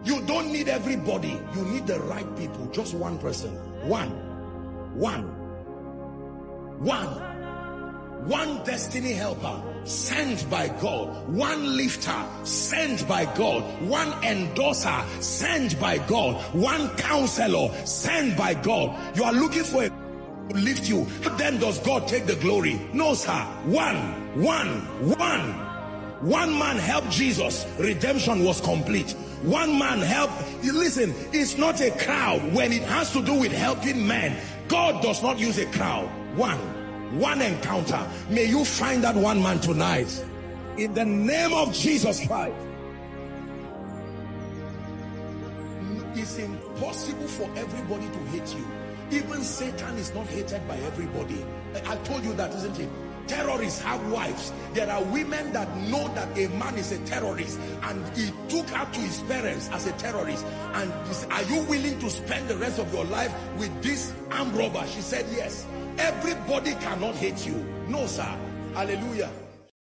You don't need everybody. You need the right people. Just one person. One destiny helper sent by God. One lifter sent by God. One endorser sent by God. One counselor sent by God. You are looking for a to lift you. Then does God take the glory? No, sir. One man helped Jesus. Redemption was complete. One man helped. Listen, it's not a crowd. When it has to do with helping men, God does not use a crowd. One encounter. May you find that one man tonight. In the name of Jesus Christ. It's impossible for everybody to hate you. Even Satan is not hated by everybody. I told you that, isn't it? Terrorists have wives. There are women that know that a man is a terrorist and he took her to his parents as a terrorist. And he said, are you willing to spend the rest of your life with this armed robber? She said yes. Everybody cannot hate you. No, sir. Hallelujah.